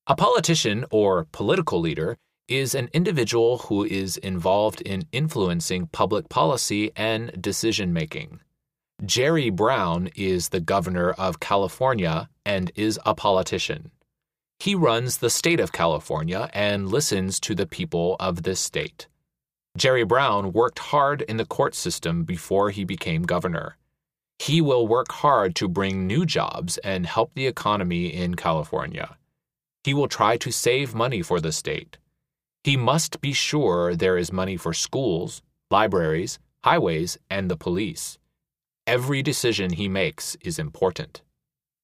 A politician or political leader is an individual who is involved in influencing public policy and decision making. Jerry Brown is the governor of California and is a politician. He runs the state of California and listens to the people of this state. Jerry Brown worked hard in the court system before he became governor. He will work hard to bring new jobs and help the economy in California. He will try to save money for the state. He must be sure there is money for schools, libraries, highways, and the police. Every decision he makes is important.